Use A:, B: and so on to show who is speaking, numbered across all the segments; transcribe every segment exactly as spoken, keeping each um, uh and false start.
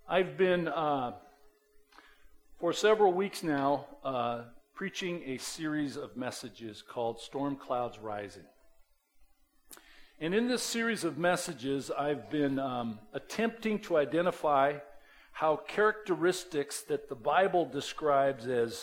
A: I've been, uh, for several weeks now, uh, preaching a series of messages called Storm Clouds Rising. And in this series of messages, I've been um, attempting to identify how characteristics that the Bible describes as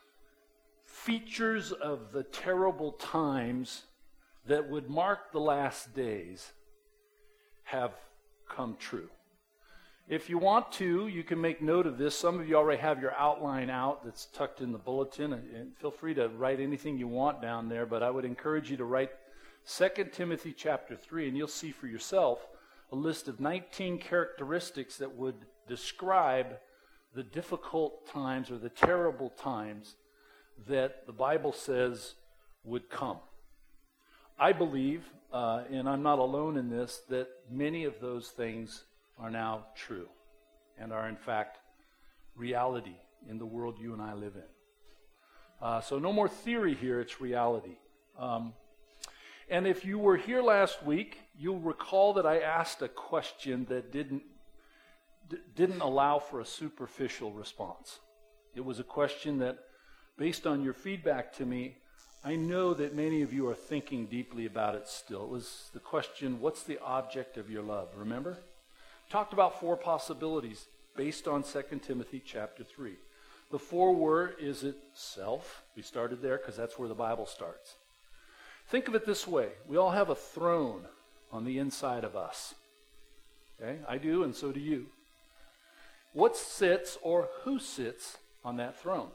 A: features of the terrible times that would mark the last days have come true. If you want to, you can make note of this. Some of you already have your outline out that's tucked in the bulletin, and feel free to write anything you want down there, but I would encourage you to write Second Timothy chapter three, and you'll see for yourself a list of nineteen characteristics that would describe the difficult times or the terrible times that the Bible says would come. I believe, uh, and I'm not alone in this, that many of those things are now true and are in fact reality in the world you and I live in. Uh, so no more theory here, it's reality. Um, and if you were here last week, you'll recall that I asked a question that didn't d- didn't allow for a superficial response. It was a question that, based on your feedback to me, I know that many of you are thinking deeply about it still. It was the question, what's the object of your love? Remember? Talked about four possibilities based on Second Timothy chapter three. The four were, is it self? We started there because that's where the Bible starts. Think of it this way. We all have a throne on the inside of us. Okay? I do, and so do you. What sits or who sits on that throne?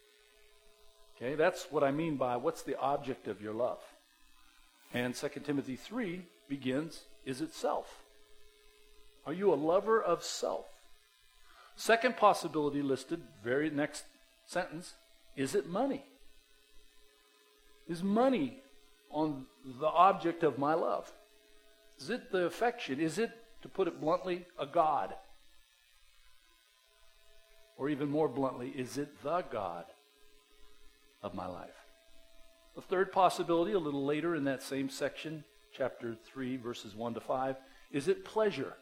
A: Okay, that's what I mean by what's the object of your love. And Second Timothy three begins, is it self? Are you a lover of self? Second possibility listed, very next sentence, is it money? Is money on the object of my love? Is it the affection? Is it, to put it bluntly, a god? Or even more bluntly, is it the God of my life? The third possibility, a little later in that same section, chapter three, verses one to five, is it pleasure?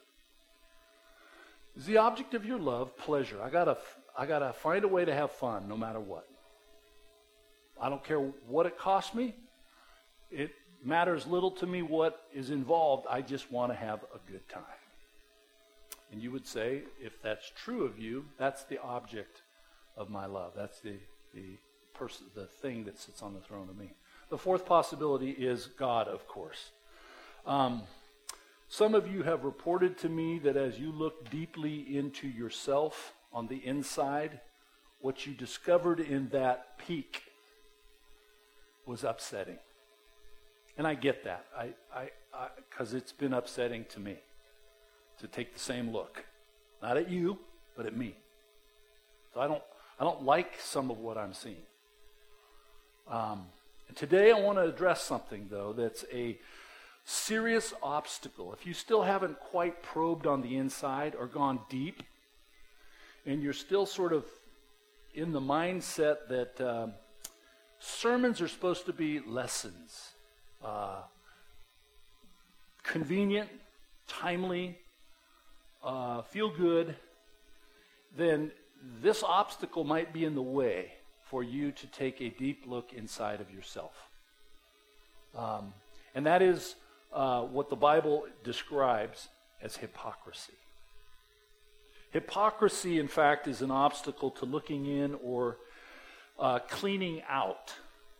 A: Is the object of your love pleasure? I gotta, I gotta find a way to have fun no matter what. I don't care what it costs me. It matters little to me what is involved. I just want to have a good time. And you would say, if that's true of you, that's the object of my love. That's the the person, the thing that sits on the throne of me. The fourth possibility is God, of course. Um, some of you have reported to me that as you look deeply into yourself on the inside, what you discovered in that peak was upsetting. And I get that, I, I, I, 'cause it's been upsetting to me to take the same look, not at you, but at me. So I don't, I don't like some of what I'm seeing. Um, and today I want to address something, though, that's a serious obstacle. If you still haven't quite probed on the inside or gone deep, and you're still sort of in the mindset that um, sermons are supposed to be lessons, uh, convenient, timely, uh, feel good, then this obstacle might be in the way for you to take a deep look inside of yourself. Um, and that is uh, what the Bible describes as hypocrisy. Hypocrisy, in fact, is an obstacle to looking in or uh, cleaning out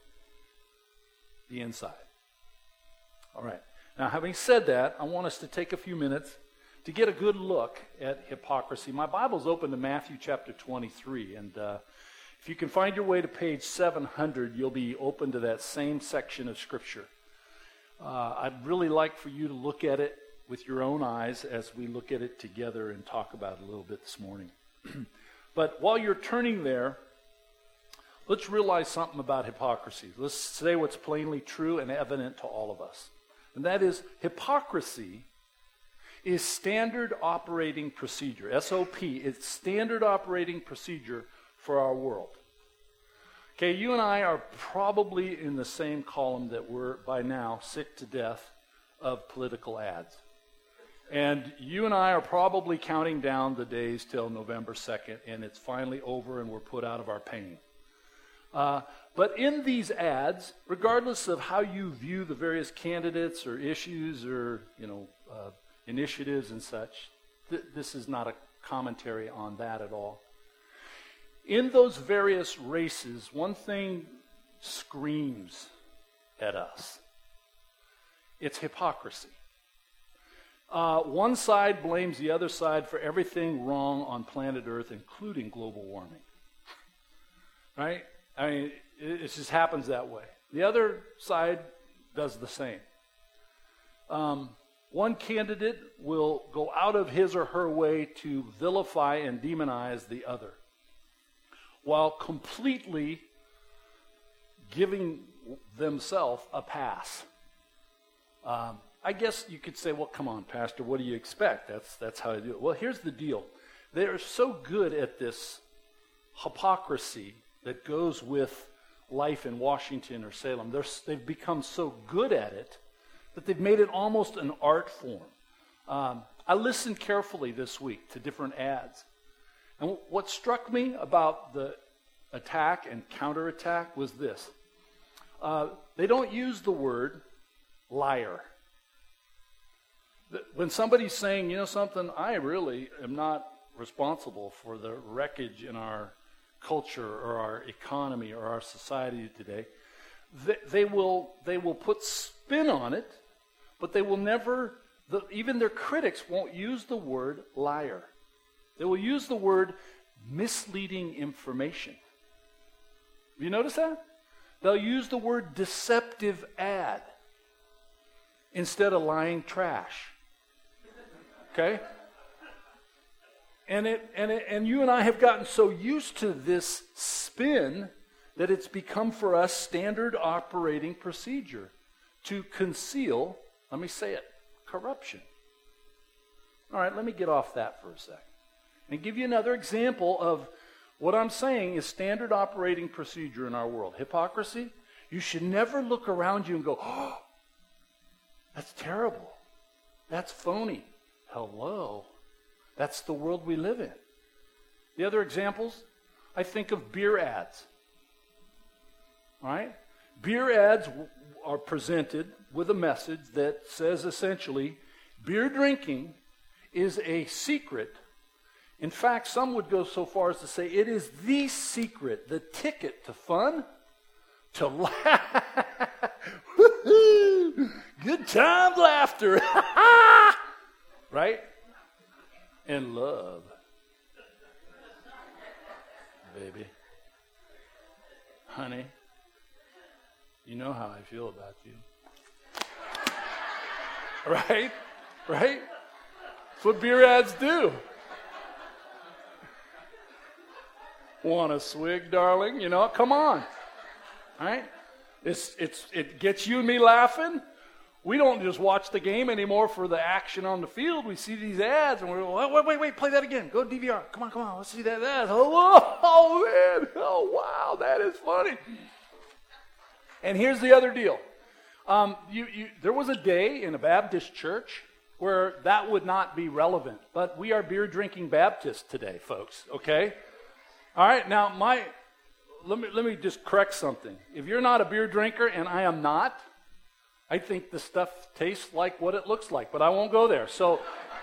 A: the inside. All right. Now, having said that, I want us to take a few minutes to get a good look at hypocrisy. My Bible's open to Matthew chapter twenty-three, and uh, if you can find your way to page seven hundred, you'll be open to that same section of Scripture. Uh, I'd really like for you to look at it with your own eyes as we look at it together and talk about it a little bit this morning. But while you're turning there, let's realize something about hypocrisy. Let's say what's plainly true and evident to all of us. And that is, hypocrisy is standard operating procedure. S O P, it's standard operating procedure for our world. Okay, you and I are probably in the same column that we're, by now, sick to death of political ads. And you and I are probably counting down the days till November second, and it's finally over and we're put out of our pain. Uh, but in these ads, regardless of how you view the various candidates or issues or, you know, uh, initiatives and such, th- this is not a commentary on that at all. In those various races, one thing screams at us. It's hypocrisy. Uh, one side blames the other side for everything wrong on planet Earth, including global warming. Right? I mean, it, it just happens that way. The other side does the same. Um, one candidate will go out of his or her way to vilify and demonize the other, while completely giving themselves a pass. Um, I guess you could say, well, come on, Pastor, what do you expect? That's that's how I do it. Well, here's the deal. They are so good at this hypocrisy that goes with life in Washington or Salem. They're, they've become so good at it that they've made it almost an art form. Um, I listened carefully this week to different ads. And what struck me about the attack and counterattack was this. Uh, they don't use the word liar. When somebody's saying, you know something, I really am not responsible for the wreckage in our culture or our economy or our society today, they, they will they will put spin on it, but they will never, the, even their critics won't use the word liar. They will use the word misleading information. Have you noticed that? They'll use the word deceptive ad instead of lying trash. Okay? And it and it, and you and I have gotten so used to this spin that it's become for us standard operating procedure to conceal, let me say it, corruption. All right, let me get off that for a second and give you another example of what I'm saying is standard operating procedure in our world. Hypocrisy. You should never look around you and go, oh, that's terrible. That's phony. Hello. That's the world we live in. The other examples, I think of beer ads. All right? Beer ads w- are presented with a message that says essentially, beer drinking is a secret. In fact, some would go so far as to say it is the secret, the ticket to fun, to laugh. Good times, laughter. Right? And love. Baby. Honey, you know how I feel about you. Right? Right? That's what beer ads do. Want a swig, darling? You know, come on. All right? It's, it's, it gets you and me laughing. We don't just watch the game anymore for the action on the field. We see these ads and we're like, wait, wait, wait, play that again. Go to D V R. Come on, come on. Let's see that ad. Oh, oh, man. Oh, wow. That is funny. And here's the other deal. Um, you, you, there was a day in a Baptist church where that would not be relevant. But we are beer-drinking Baptists today, folks. Okay? All right. Now, my let me let me just correct something. If you're not a beer drinker, and I am not, I think the stuff tastes like what it looks like, but I won't go there. So, all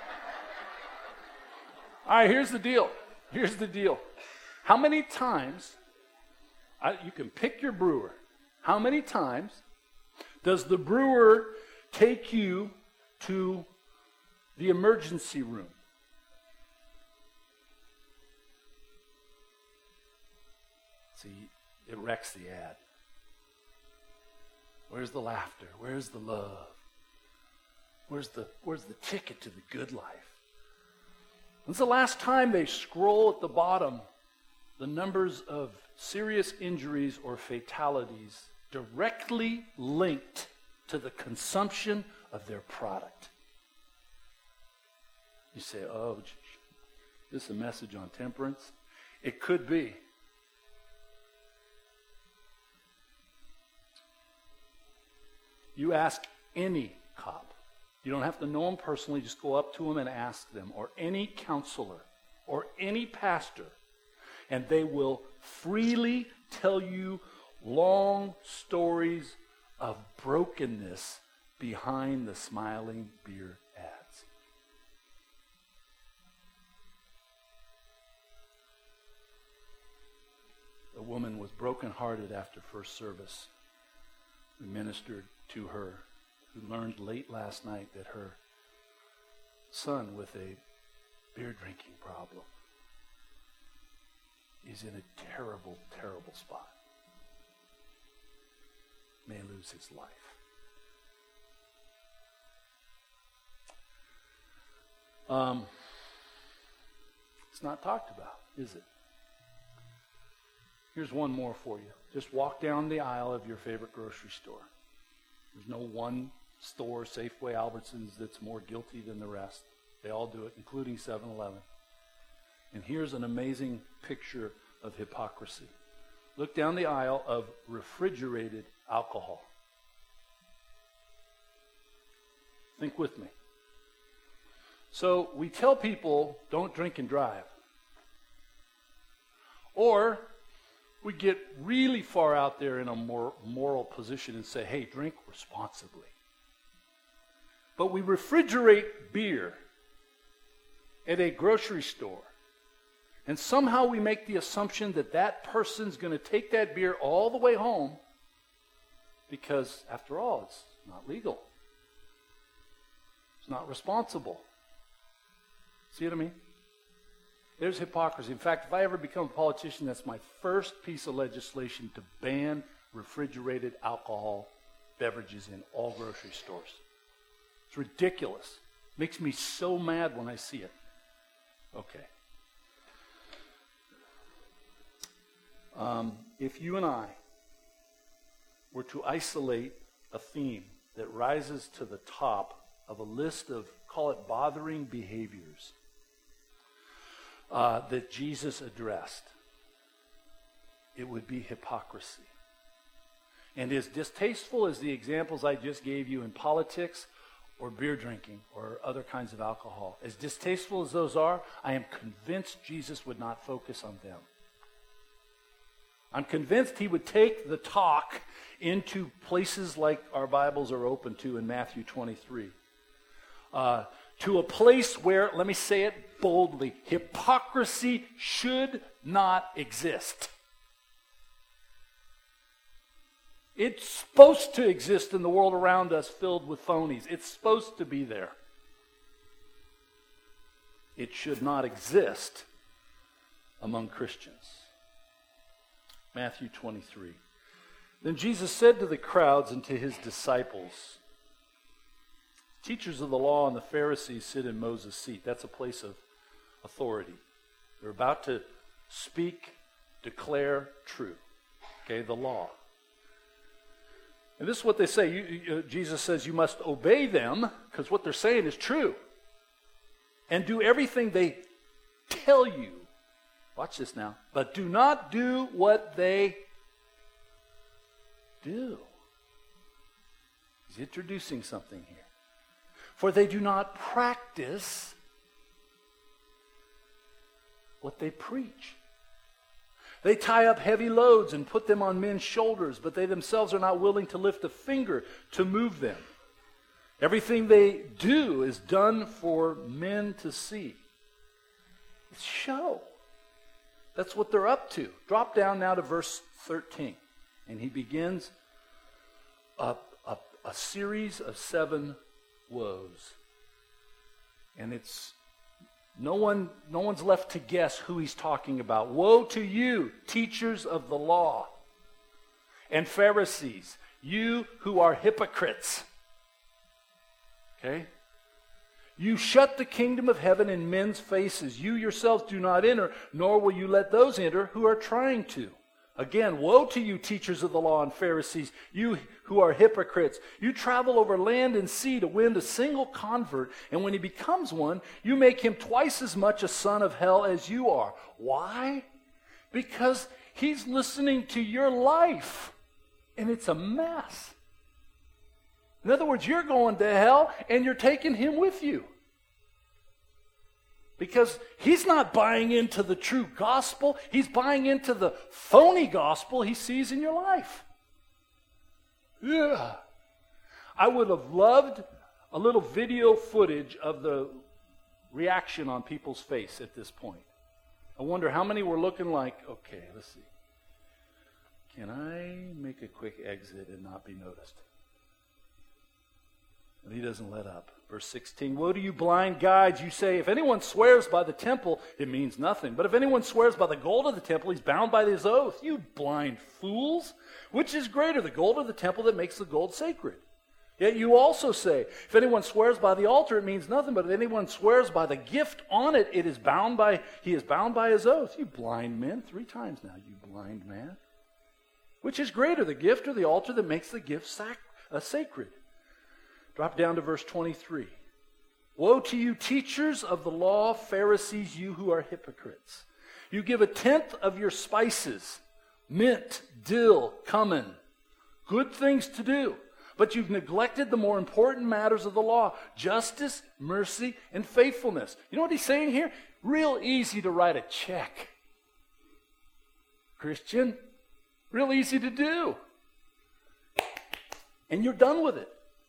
A: right, here's the deal. Here's the deal. How many times, I, you can pick your brewer, how many times does the brewer take you to the emergency room? See, it wrecks the ad. Where's the laughter? Where's the love? Where's the where's the ticket to the good life? When's the last time they scroll at the bottom the numbers of serious injuries or fatalities directly linked to the consumption of their product? You say, oh, this is a message on temperance? It could be. You ask any cop, You don't have to know them personally. Just go up to them and ask them, or any counselor, or any pastor, and they will freely tell you long stories of brokenness behind the smiling beer ads. The woman was brokenhearted after first service. We ministered to her, who learned late last night that her son with a beer drinking problem is in a terrible, terrible spot. May lose his life. Um, it's not talked about, is it? Here's one more for you. Just walk down the aisle of your favorite grocery store. There's no one store, Safeway, Albertsons, that's more guilty than the rest. They all do it, including seven eleven. And here's an amazing picture of hypocrisy. Look down the aisle of refrigerated alcohol. Think with me. So we tell people, don't drink and drive. Or we get really far out there in a more moral position and say, hey, drink responsibly. But we refrigerate beer at a grocery store. And somehow we make the assumption that that person's going to take that beer all the way home because, after all, it's not legal. It's not responsible. See what I mean? There's hypocrisy. In fact, if I ever become a politician, that's my first piece of legislation to ban refrigerated alcohol beverages in all grocery stores. It's ridiculous. Makes me so mad when I see it. Okay. Um, if you and I were to isolate a theme that rises to the top of a list of, call it bothering behaviors, uh, that Jesus addressed, it would be hypocrisy. And as distasteful as the examples I just gave you in politics or beer drinking or other kinds of alcohol, as distasteful as those are, I am convinced Jesus would not focus on them. I'm convinced he would take the talk into places like our Bibles are open to in Matthew twenty-three. Uh, to a place where, let me say it boldly, hypocrisy should not exist. It's supposed to exist in the world around us filled with phonies. It's supposed to be there. It should not exist among Christians. Matthew twenty-three. Then Jesus said to the crowds and to his disciples, teachers of the law and the Pharisees sit in Moses' seat. That's a place of authority. They're about to speak, declare true. Okay, the law. And this is what they say. You, you, Jesus says you must obey them because what they're saying is true. And do everything they tell you. Watch this now. But do not do what they do. He's introducing something here. For they do not practice what they preach. They tie up heavy loads and put them on men's shoulders, but they themselves are not willing to lift a finger to move them. Everything they do is done for men to see. It's show. That's what they're up to. Drop down now to verse thirteen. And he begins a, a, a series of seven woes. And it's no one, no one's left to guess who he's talking about. Woe to you, teachers of the law and Pharisees, you who are hypocrites. Okay? You shut the kingdom of heaven in men's faces. You yourselves do not enter, nor will you let those enter who are trying to. Again, woe to you, teachers of the law and Pharisees, you who are hypocrites. You travel over land and sea to win a single convert, and when he becomes one, you make him twice as much a son of hell as you are. Why? Because he's listening to your life, and it's a mess. In other words, you're going to hell and you're taking him with you. Because he's not buying into the true gospel. He's buying into the phony gospel he sees in your life. Yeah. I would have loved a little video footage of the reaction on people's face at this point. I wonder how many were looking like, okay, let's see. Can I make a quick exit and not be noticed? And he doesn't let up. Verse sixteen, woe to you blind guides, you say, if anyone swears by the temple, it means nothing. But if anyone swears by the gold of the temple, he's bound by his oath. You blind fools! Which is greater, the gold of the temple that makes the gold sacred? Yet you also say, if anyone swears by the altar, it means nothing. But if anyone swears by the gift on it, it is bound by, he is bound by his oath. You blind men, three times now, you blind man. Which is greater, the gift or the altar that makes the gift sac- uh, sacred? Drop down to verse twenty-three. Woe to you, teachers of the law, Pharisees, you who are hypocrites. You give a tenth of your spices, mint, dill, cumin, good things to do. But you've neglected the more important matters of the law, justice, mercy, and faithfulness. You know what he's saying here? Real easy to write a check. Christian, real easy to do. And you're done with it.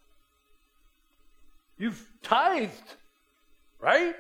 A: You've tithed, right?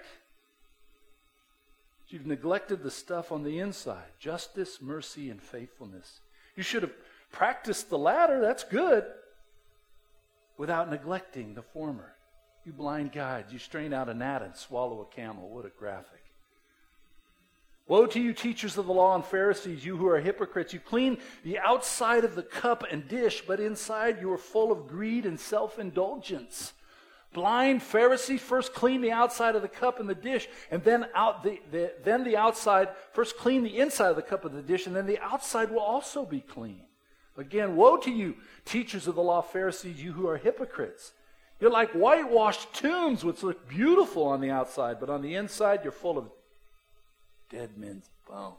A: You've neglected the stuff on the inside, justice, mercy, and faithfulness. You should have practiced the latter, that's good, without neglecting the former. You blind guides, you strain out a gnat and swallow a camel. What a graphic. Woe to you, teachers of the law and Pharisees, you who are hypocrites. You clean the outside of the cup and dish, but inside you are full of greed and self-indulgence. Blind Pharisees, first clean the outside of the cup and the dish, and then out the, the then the outside, first clean the inside of the cup of the dish, and then the outside will also be clean. Again, woe to you, teachers of the law, Pharisees, you who are hypocrites. You're like whitewashed tombs, which look beautiful on the outside, but on the inside you're full of dead men's bones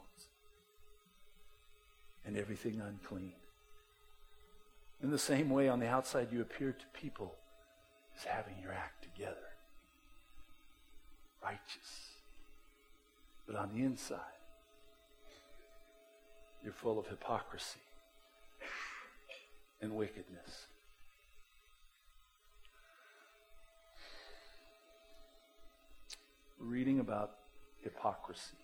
A: and everything unclean. In the same way, on the outside you appear to people as having your act together, righteous. But on the inside, you're full of hypocrisy and wickedness. We're reading about hypocrisy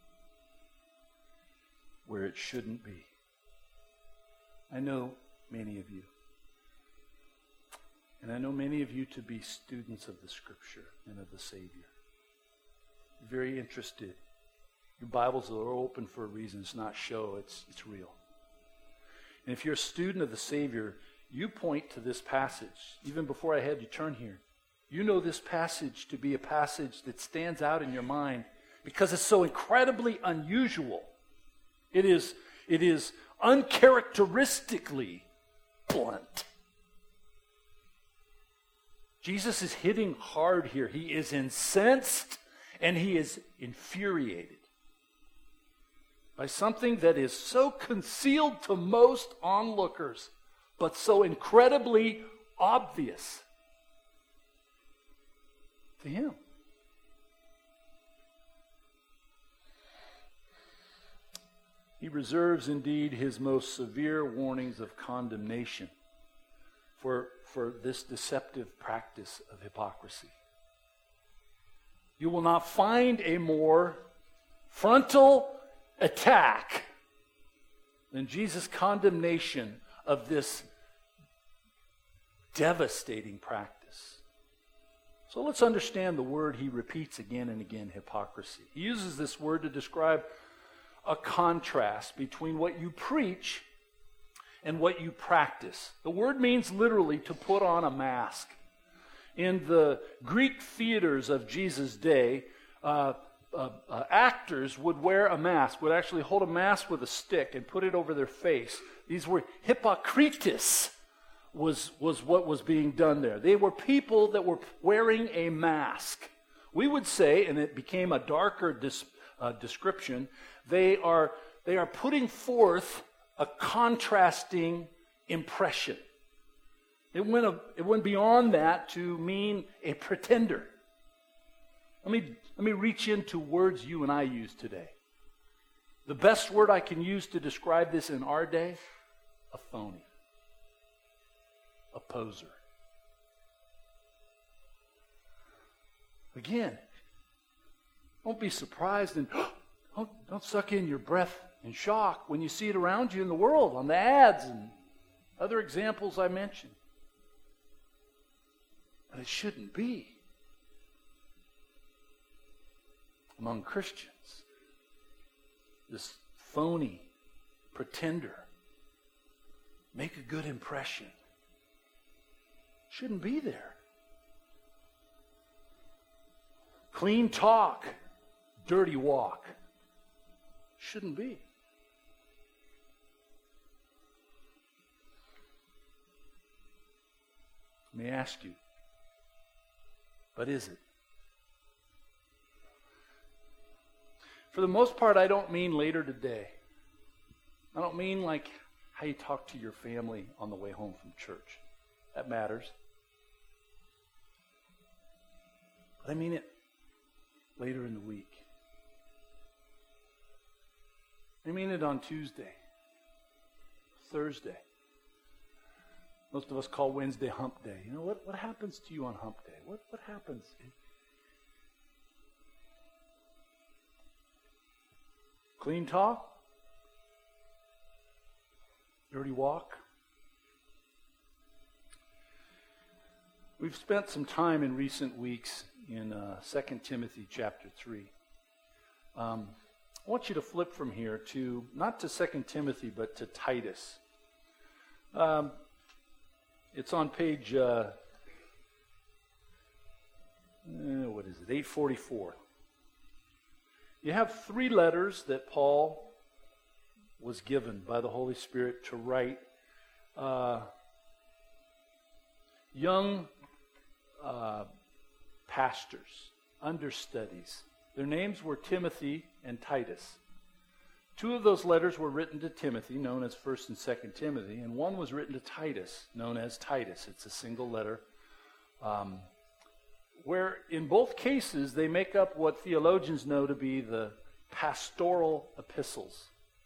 A: where it shouldn't be. I know many of you. And I know many of you to be students of the Scripture and of the Savior. Very interested. Your Bibles are open for a reason. It's not show, it's, it's real. And if you're a student of the Savior, you point to this passage. Even before I had you turn here, you know this passage to be a passage that stands out in your mind because it's so incredibly unusual. It is, it is uncharacteristically blunt. Jesus is hitting hard here. He is incensed and he is infuriated by something that is so concealed to most onlookers, but so incredibly obvious to him. He reserves indeed his most severe warnings of condemnation for, for this deceptive practice of hypocrisy. You will not find a more frontal attack than Jesus' condemnation of this devastating practice. So let's understand the word he repeats again and again, hypocrisy. He uses this word to describe a contrast between what you preach and what you practice. The word means literally to put on a mask. In the Greek theaters of Jesus' day, uh, uh, uh, actors would wear a mask, would actually hold a mask with a stick and put it over their face. These were hypocrites, was, was what was being done there. They were people that were wearing a mask. We would say, and it became a darker dis, uh, description, they are, they are putting forth a contrasting impression. It went, a, it went beyond that to mean a pretender. Let me, let me reach into words you and I use today. The best word I can use to describe this in our day, a phony, a poser. Again, don't be surprised and don't, don't suck in your breath in shock when you see it around you in the world, on the ads and other examples I mentioned. But it shouldn't be among Christians. This phony pretender, make a good impression, shouldn't be there. Clean talk, dirty walk, shouldn't be. Let me ask you, what is it? For the most part, I don't mean later today. I don't mean like how you talk to your family on the way home from church. That matters. But I mean it later in the week. I mean it on Tuesday, Thursday. Most of us call Wednesday hump day. You know, what, what happens to you on hump day? What, what happens? Clean talk? Dirty walk? We've spent some time in recent weeks in uh, Second Timothy chapter three. Um, I want you to flip from here to, not to Second Timothy, but to Titus. Um, it's on page, uh, eh, what is it, eight forty-four. You have three letters that Paul was given by the Holy Spirit to write. Uh, young uh, pastors, understudies. Their names were Timothy and Titus. Two of those letters were written to Timothy, known as First and Second Timothy, and one was written to Titus, known as Titus. It's a single letter. Um, where in both cases they make up what theologians know to be the pastoral epistles.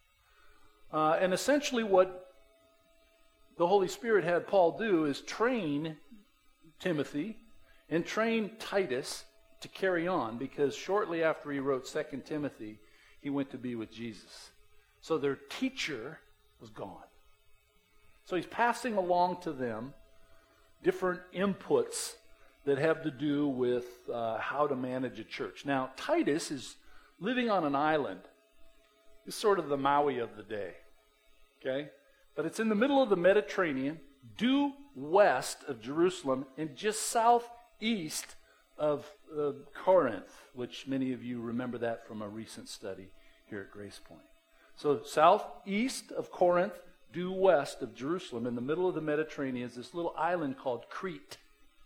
A: Uh, and essentially what the Holy Spirit had Paul do is train Timothy and train Titus to carry on, because shortly after he wrote Second Timothy, he went to be with Jesus. So their teacher was gone. So he's passing along to them different inputs that have to do with uh, how to manage a church. Now, Titus is living on an island. It's sort of the Maui of the day. Okay? But it's in the middle of the Mediterranean, due west of Jerusalem, and just southeast of uh, Corinth, which many of you remember that from a recent study here at Grace Point. So southeast of Corinth, due west of Jerusalem, in the middle of the Mediterranean, is this little island called Crete.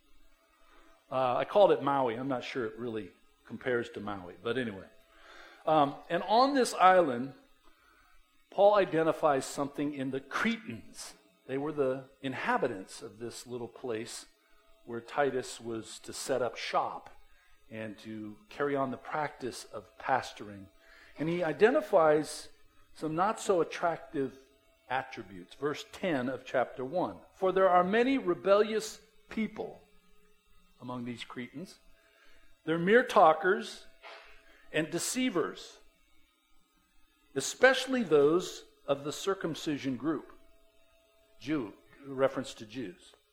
A: Uh, I called it Maui. I'm not sure it really compares to Maui, but anyway. Um, and on this island, Paul identifies something in the Cretans. They were the inhabitants of this little place where Titus was to set up shop and to carry on the practice of pastoring. And he identifies some not so attractive attributes. Verse ten of chapter one. For there are many rebellious people among these Cretans. They're mere talkers and deceivers, especially those of the circumcision group. Jew, reference to Jews.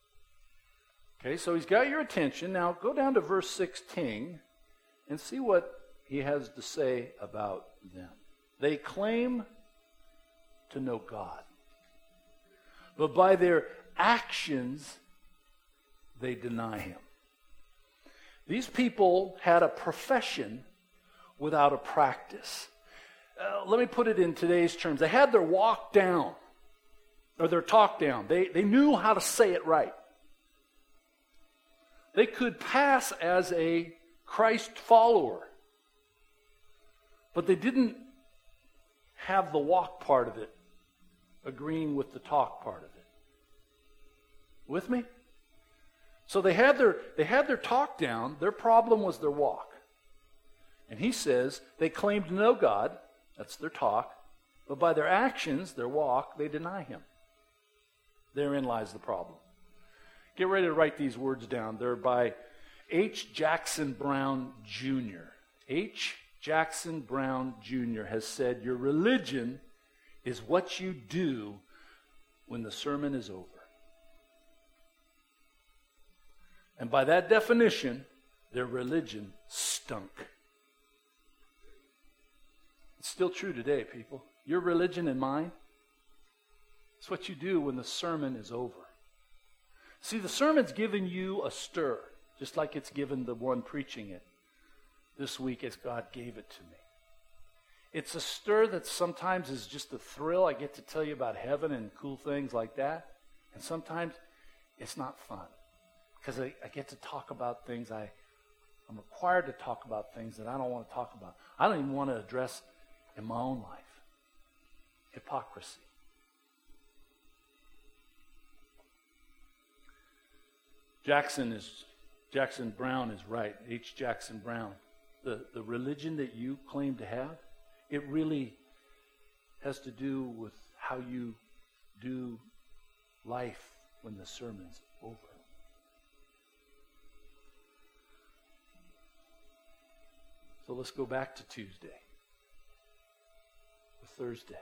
A: Okay, so he's got your attention. Now go down to verse sixteen and see what he has to say about them. They claim to know God, but by their actions they deny him. These people had a profession without a practice. Uh, let me put it in today's terms. They had their walk down, or their talk down. They, they knew how to say it right. They could pass as a Christ follower, but they didn't have the walk part of it agreeing with the talk part of it. With me? So they had their they had their talk down. Their problem was their walk. And he says they claim to know God. That's their talk. But by their actions, their walk, they deny him. Therein lies the problem. Get ready to write these words down. They're by H. Jackson Brown, Junior H. Jackson Brown, Junior has said, your religion is what you do when the sermon is over. And by that definition, their religion stunk. It's still true today, people. Your religion and mine, it's what you do when the sermon is over. See, the sermon's given you a stir, just like it's given the one preaching it this week as God gave it to me. It's a stir that sometimes is just a thrill. I get to tell you about heaven and cool things like that. And sometimes it's not fun. Because I, I get to talk about things, I, I'm required to talk about things that I don't want to talk about. I don't even want to address in my own life. Hypocrisy. Jackson is Jackson Brown is right. H. Jackson Brown. The, the religion that you claim to have, it really has to do with how you do life when the sermon's over. So let's go back to Tuesday or Thursday.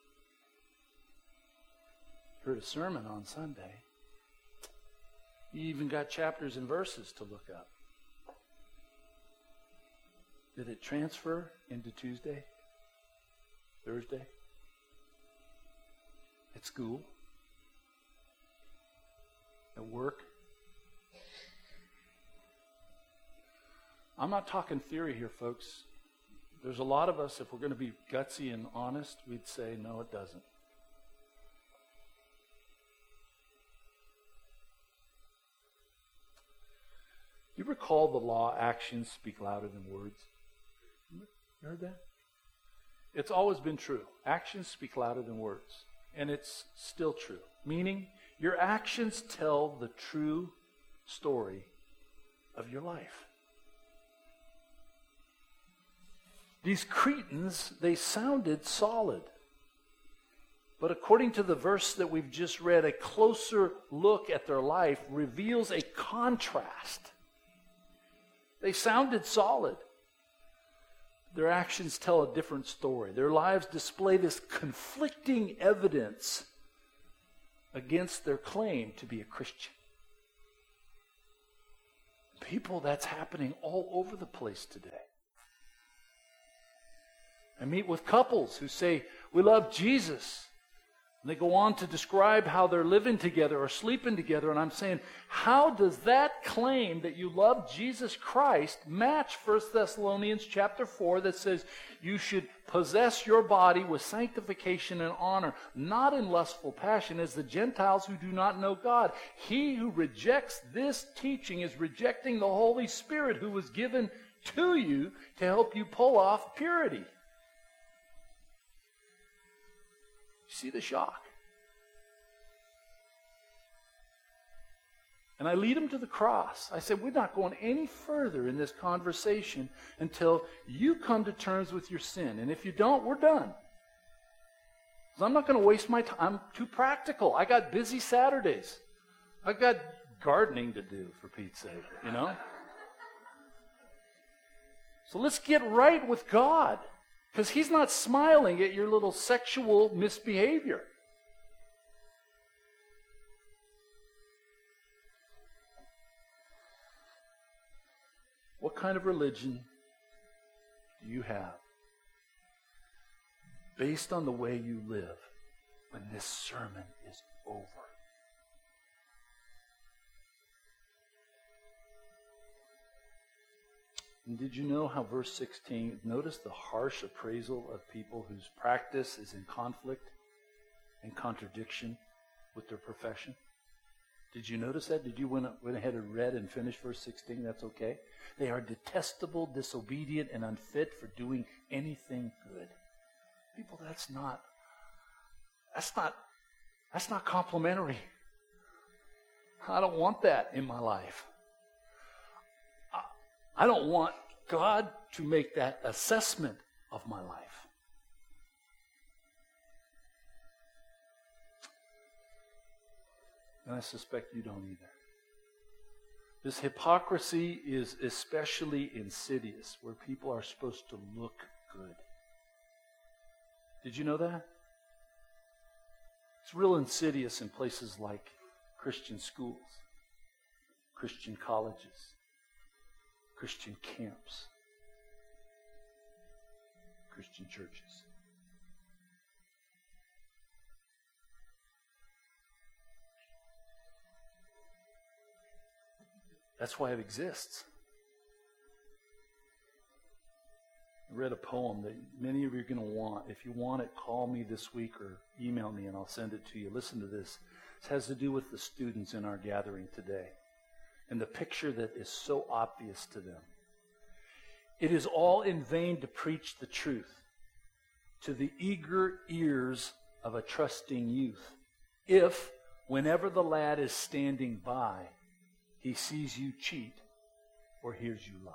A: Heard a sermon on Sunday. You even got chapters and verses to look up. Did it transfer into Tuesday? Thursday? At school? At work? I'm not talking theory here, folks. There's a lot of us, if we're going to be gutsy and honest, we'd say, no, it doesn't. You recall the law, actions speak louder than words? You heard that? It's always been true. Actions speak louder than words. And it's still true. Meaning, your actions tell the true story of your life. These Cretans, they sounded solid. But according to the verse that we've just read, a closer look at their life reveals a contrast. They sounded solid. Their actions tell a different story. Their lives display this conflicting evidence against their claim to be a Christian. People, that's happening all over the place today. I meet with couples who say, we love Jesus. And they go on to describe how they're living together or sleeping together. And I'm saying, how does that claim that you love Jesus Christ match First Thessalonians chapter four that says you should possess your body with sanctification and honor, not in lustful passion as the Gentiles who do not know God. He who rejects this teaching is rejecting the Holy Spirit who was given to you to help you pull off purity. See the shock. And I lead them to the cross. I said, we're not going any further in this conversation until you come to terms with your sin. And if you don't, we're done. Because I'm not going to waste my time. I'm too practical. I got busy Saturdays. I got gardening to do, for Pete's sake, you know? So let's get right with God. Because he's not smiling at your little sexual misbehavior. What kind of religion do you have based on the way you live when this sermon is over? And did you know how verse sixteen, notice the harsh appraisal of people whose practice is in conflict and contradiction with their profession? Did you notice that? Did you went, went ahead and read and finished verse sixteen? That's okay. They are detestable, disobedient, and unfit for doing anything good. People, that's not, that's not, that's not complimentary. I don't want that in my life. I don't want God to make that assessment of my life. And I suspect you don't either. This hypocrisy is especially insidious, where people are supposed to look good. Did you know that? It's real insidious in places like Christian schools, Christian colleges, Christian camps, Christian churches. That's why it exists. I read a poem that many of you are going to want. If you want it, call me this week or email me and I'll send it to you. Listen to this. It has to do with the students in our gathering today and the picture that is so obvious to them. It is all in vain to preach the truth to the eager ears of a trusting youth, if, whenever the lad is standing by, he sees you cheat or hears you lie.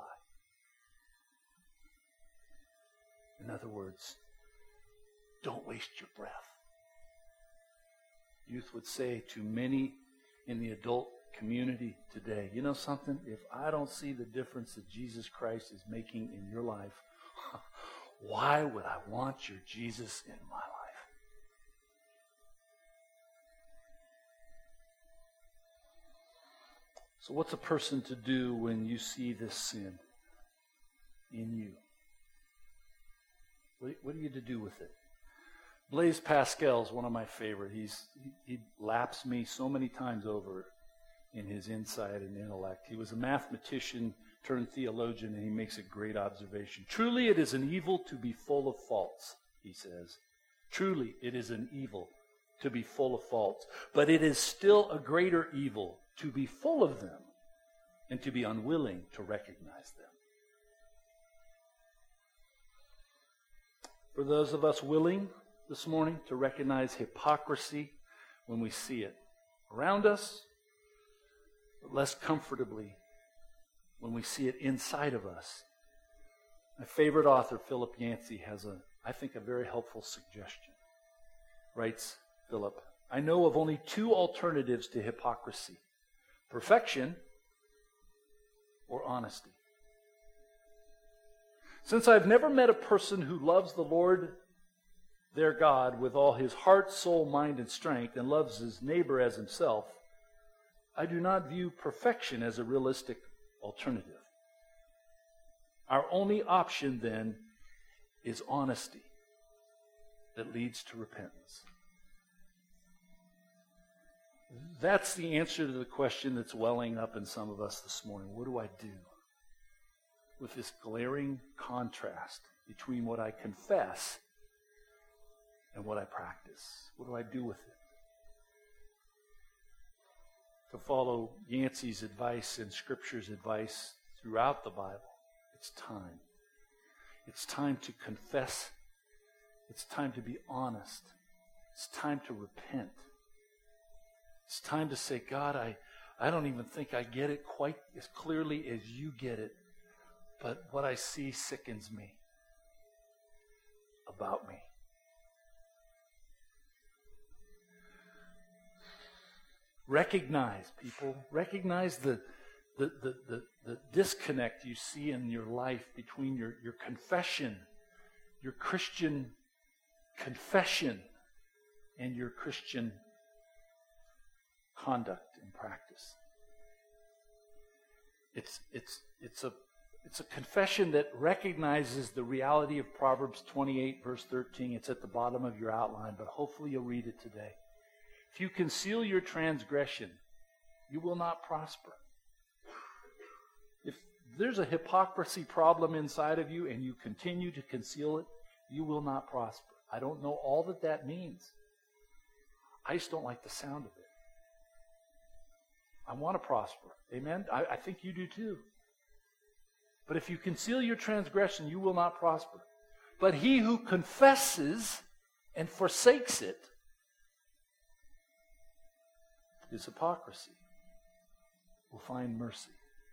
A: In other words, don't waste your breath. Youth would say to many in the adult community today, you know something? If I don't see the difference that Jesus Christ is making in your life, why would I want your Jesus in my life? So what's a person to do when you see this sin in you? What are you to do with it? Blaise Pascal is one of my favorite. He's, he, he laps me so many times over in his insight and intellect. He was a mathematician turned theologian, and he makes a great observation. Truly it is an evil to be full of faults, he says. Truly it is an evil to be full of faults. But it is still a greater evil to be full of them and to be unwilling to recognize them. For those of us willing this morning to recognize hypocrisy when we see it around us, but less comfortably when we see it inside of us, my favorite author, Philip Yancey, has a, I think, a very helpful suggestion. Writes Philip, I know of only two alternatives to hypocrisy: perfection or honesty. Since I've never met a person who loves the Lord their God with all his heart, soul, mind, and strength, and loves his neighbor as himself, I do not view perfection as a realistic alternative. Our only option, then, is honesty that leads to repentance. That's the answer to the question that's welling up in some of us this morning. What do I do with this glaring contrast between what I confess and what I practice? What do I do with it? To follow Yancey's advice and Scripture's advice throughout the Bible, it's time. It's time to confess. It's time to be honest. It's time to repent. It's time to say, God, I, I don't even think I get it quite as clearly as you get it, but what I see sickens me about me. Recognize, people, recognize the, the, the, the, the disconnect you see in your life between your, your confession, your Christian confession, and your Christian conduct and practice. It's, it's, it's, a, it's a confession that recognizes the reality of Proverbs twenty-eight, verse thirteen. It's at the bottom of your outline, but hopefully you'll read it today. If you conceal your transgression, you will not prosper. If there's a hypocrisy problem inside of you and you continue to conceal it, you will not prosper. I don't know all that that means. I just don't like the sound of it. I want to prosper. Amen? I, I think you do too. But if you conceal your transgression, you will not prosper. But he who confesses and forsakes it is hypocrisy. will find mercy.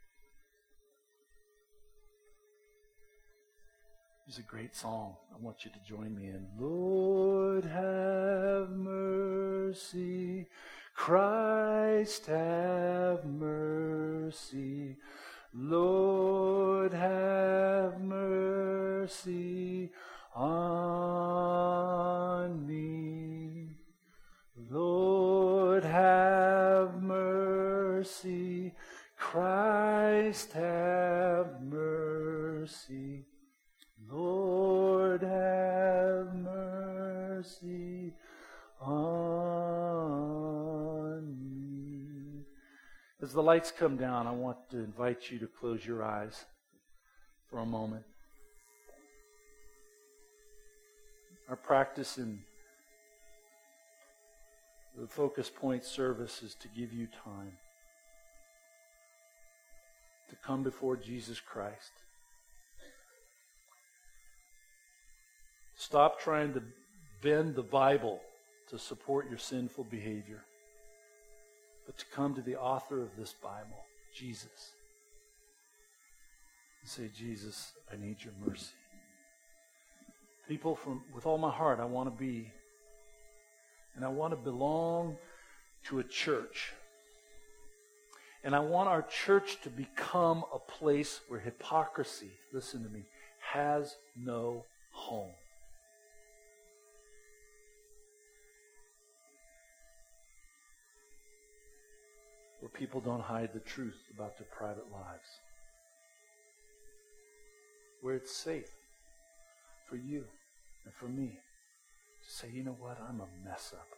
A: It's a great song. I want you to join me in. Lord, have mercy. Christ, have mercy. Lord, have mercy on me. Lord, have mercy. Christ, have mercy. Lord, have mercy on me. As the lights come down, I want to invite you to close your eyes for a moment. Our practice in the Focus Point service is to give you time to come before Jesus Christ. Stop trying to bend the Bible to support your sinful behavior, but to come to the author of this Bible, Jesus, and say, Jesus, I need your mercy. People, from with all my heart, I want to be, and I want to belong to a church. And I want our church to become a place where hypocrisy, listen to me, has no home. Where people don't hide the truth about their private lives. Where it's safe for you and for me to say, you know what, I'm a mess up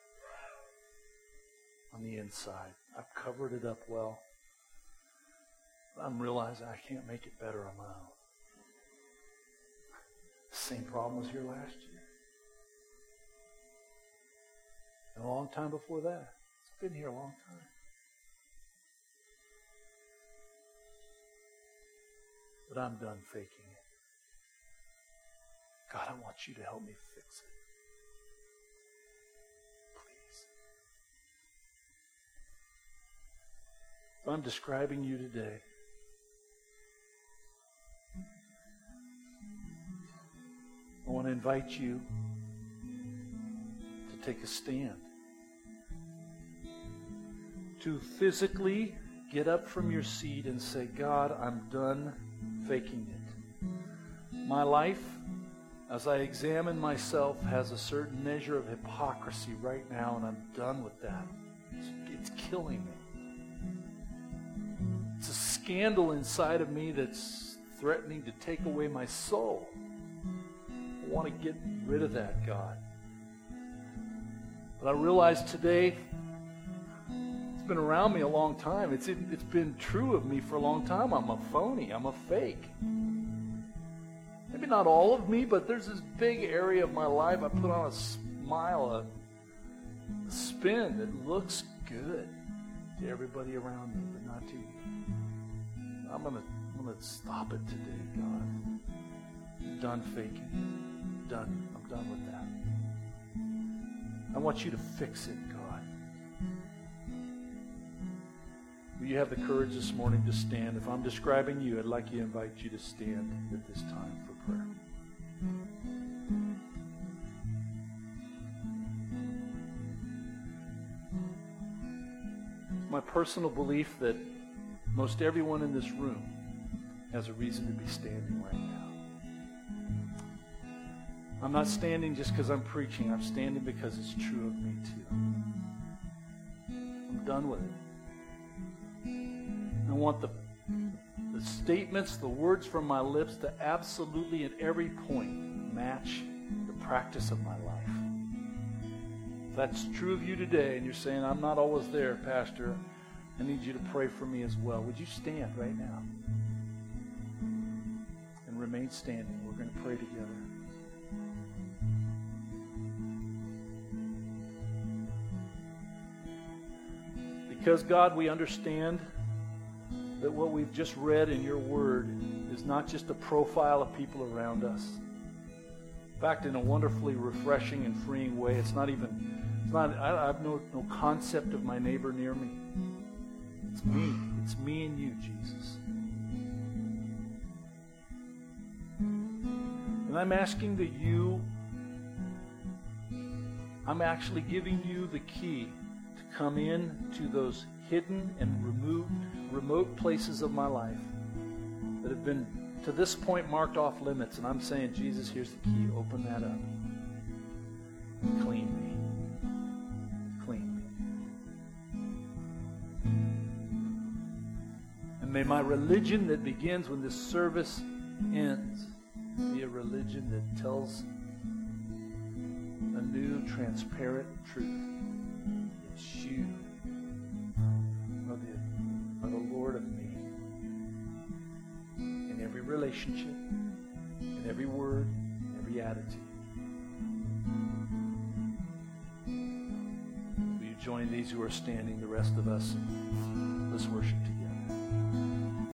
A: on the inside. I've covered it up well. I'm realizing I can't make it better on my own. The same problem was here last year. And a long time before that. It's been here a long time. But I'm done faking it. God, I want you to help me fix it. Please. If I'm describing you today, I want to invite you to take a stand. To physically get up from your seat and say, God, I'm done faking it. My life, as I examine myself, has a certain measure of hypocrisy right now, and I'm done with that. It's, it's killing me. It's a scandal inside of me that's threatening to take away my soul. I want to get rid of that, God. But I realize today, been around me a long time. It's it's been true of me for a long time. I'm a phony. I'm a fake. Maybe not all of me, but there's this big area of my life I put on a smile, a, a spin that looks good to everybody around me, but not to you. I'm gonna I'm gonna stop it today, God. I'm done faking. I'm done. I'm done with that. I want you to fix it, God. Will you have the courage this morning to stand? If I'm describing you, I'd like to invite you to stand at this time for prayer. It's my personal belief that most everyone in this room has a reason to be standing right now. I'm not standing just because I'm preaching. I'm standing because it's true of me too. I'm done with it. I want the, the statements, the words from my lips to absolutely at every point match the practice of my life. If that's true of you today and you're saying, I'm not always there, Pastor, I need you to pray for me as well. Would you stand right now? And remain standing. We're going to pray together. Because, God, we understand that what we've just read in your word is not just a profile of people around us. In fact, in a wonderfully refreshing and freeing way, it's not even, it's not, I, I have no, no concept of my neighbor near me. It's me. It's me and you, Jesus. And I'm asking that you, I'm actually giving you the key to come in to those hidden and removed, remote places of my life that have been, to this point, marked off limits. And I'm saying, Jesus, here's the key. Open that up. And clean me. Clean me. And may my religion that begins when this service ends be a religion that tells a new, transparent truth. It's you are the, are the Lord of me. In every relationship, in every word, every attitude. Will you join these who are standing, the rest of us? Let's worship together.